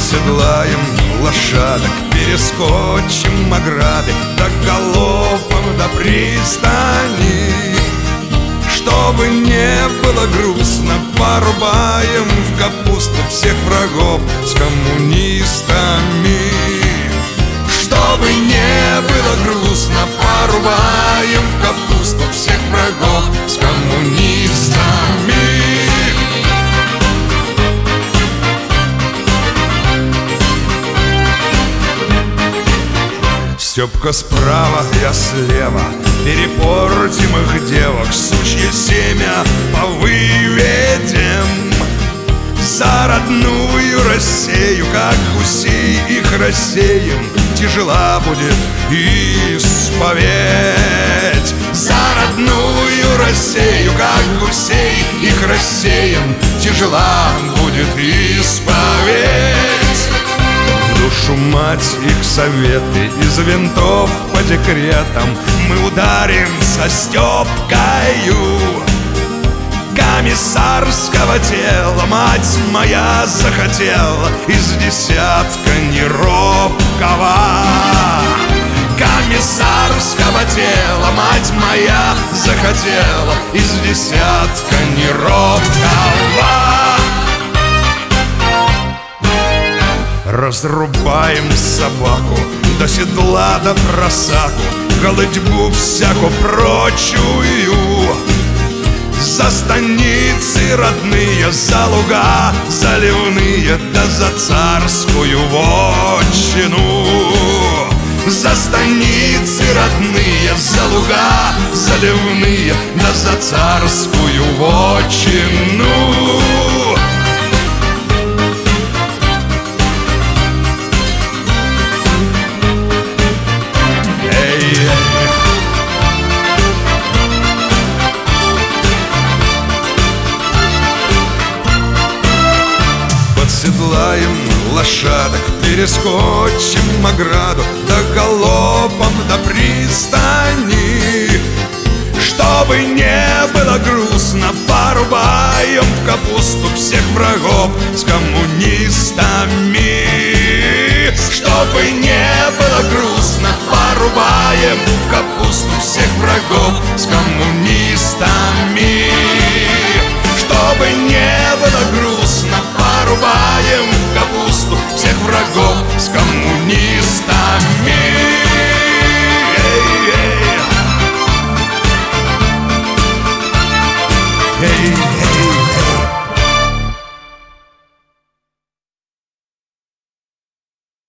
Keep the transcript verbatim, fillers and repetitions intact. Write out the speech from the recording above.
Подседлаем лошадок, перескочим ограды, да галопом до пристани. Чтобы не было грустно, порубаем в капусту всех врагов с коммунистами. Чтобы не было грустно, порубаем в капусту всех врагов с коммунистами. Степка справа, я слева, перепортим их девок, сучье семя повыведем. За родную Россию, как гусей их рассеем, тяжела будет исповедь. За родную Россию, как гусей их рассеем, тяжела будет исповедь. Душу мать их советы из винтов по декретам мы ударим со Степкою. Комиссарского тела мать моя захотела из десятка неробкого. Комиссарского тела мать моя захотела из десятка неробкого. Разрубаем собаку, до седла, до просаку, голытьбу всяку прочую. За станицы родные, за луга заливные, да за царскую вотчину. За станицы родные, за луга заливные, да за царскую вотчину. Подседлаем лошадок, перескочим ограду, да галопом до пристани. Чтобы не было грустно, порубаем в капусту всех врагов с коммунистами. Чтобы не было грустно, порубаем в капусту всех врагов с коммунистами.